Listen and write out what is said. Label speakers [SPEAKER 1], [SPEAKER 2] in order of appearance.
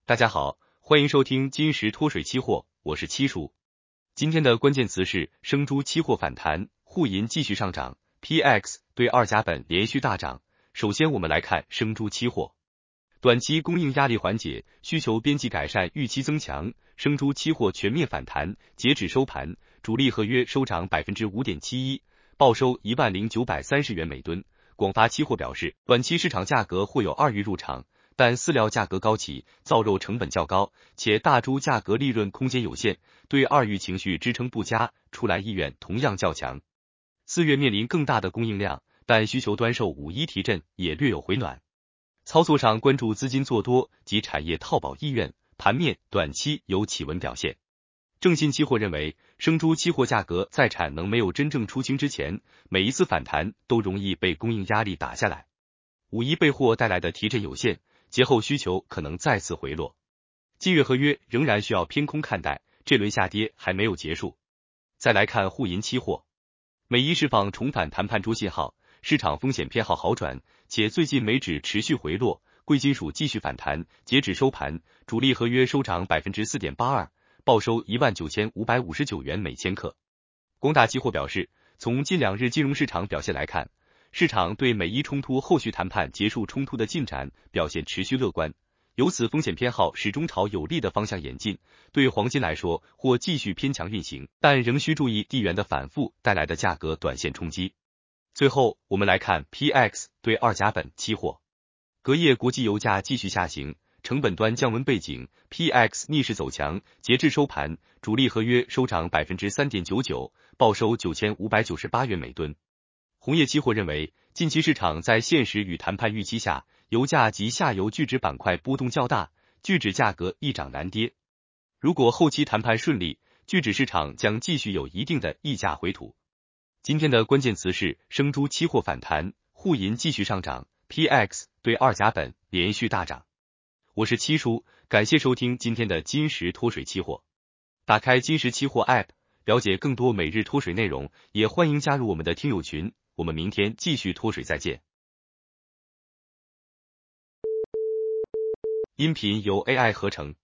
[SPEAKER 1] 大家好，欢迎收听金石脱水期货，我是七叔。今天的关键词是生猪期货反弹，沪银继续上涨 ，PX 对二甲苯连续大涨。首先我们来看生猪期货，短期供应压力缓解，需求边际改善预期增强，生猪期货全面反弹。截止收盘，主力合约收涨 5.71%， 报收10930元每吨。广发期货表示，短期市场价格或有二鱼入场。但饲料价格高企，造肉成本较高，且大猪价格利润空间有限，对二育情绪支撑不佳，出栏意愿同样较强。4月面临更大的供应量，但需求端受5·1提振也略有回暖。操作上关注资金做多及产业套保意愿，盘面短期有企稳表现。正信期货认为，生猪期货价格在产能没有真正出清之前，每一次反弹都容易被供应压力打下来。5·1备货带来的提振有限。节后需求可能再次回落，季月合约仍然需要偏空看待，这轮下跌还没有结束。再来看沪银期货，美一释放重返谈判桌信号，市场风险偏好好转，且最近美指持续回落，贵金属继续反弹。截止收盘，主力合约收涨 4.82%， 报收19559元每千克。光大期货表示，从近2日金融市场表现来看，市场对美伊冲突后续谈判结束冲突的进展表现持续乐观，由此风险偏好始终朝有利的方向演进。对黄金来说，或继续偏强运行，但仍需注意地缘的反复带来的价格短线冲击。最后，我们来看 PX 对二甲苯期货，隔夜国际油价继续下行，成本端降温背景 ，PX 逆势走强，截至收盘，主力合约收涨 3.99%， 报收9598元每吨。红叶期货认为，近期市场在现实与谈判预期下，油价及下游聚酯板块波动较大，聚酯价格易涨难跌。如果后期谈判顺利，聚酯市场将继续有一定的溢价回吐。今天的关键词是生猪期货反弹，沪银继续上涨 ，PX 对二甲苯连续大涨。我是七叔，感谢收听今天的金石脱水期货。打开金石期货 App， 了解更多每日脱水内容，也欢迎加入我们的听友群。我们明天继续脱水再见。音频由 AI 合成。